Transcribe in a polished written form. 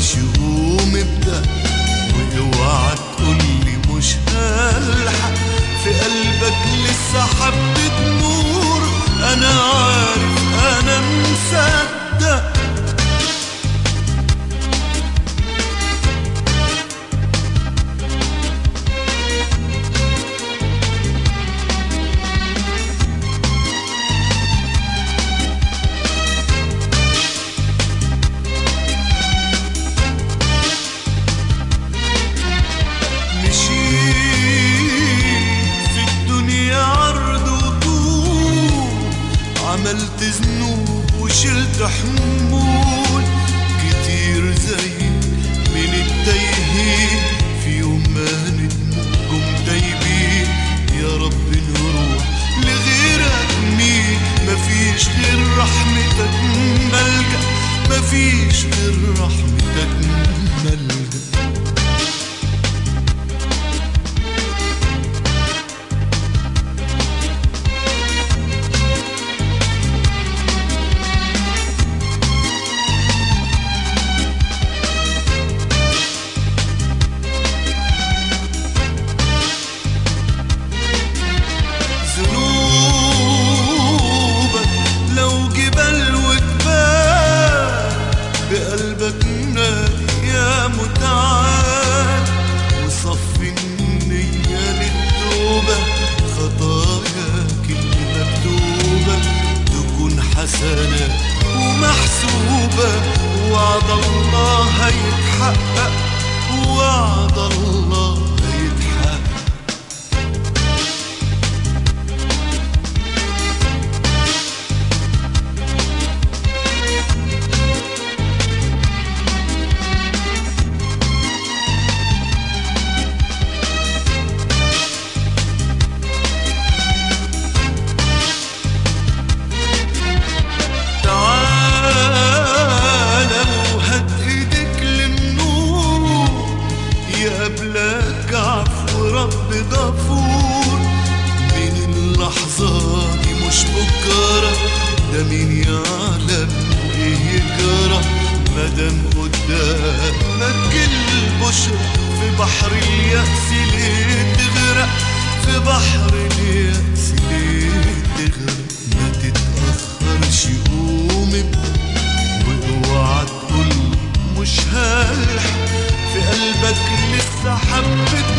تتأخرش قوم ابدأ، واوعى تقولي مش هلحق، في قلبك لسه حبة نور، انا عارف انا مصدق. عملت ذنوب وشلت حمول كتير زي من التايهين، في يوم ما ندموا تايبين. يا رب نروح لغيرك مين؟ مفيش غير رحمتك ملجأ، مفيش غير رحمتك ملجأ. بقلبك نادي يا متعال، وصفي النية للتوبة، خطاياك اللي مكتوبة تكون حسنات ومحسوبة. وعد الله هيتحقق، وعد الله هيتحقق. قبلك عفو رب غفور، من اللحظة دي مش بكرة، ده مين يعلم ايه يجرى. مادام قدامك البشرى، في بحر اليأس ليه تغرق؟ في بحر اليأس ليه تغرق؟ ما تتأخرش قوم ابدأ، واوعى تقول مش هلحق، في قلبك لسه حبة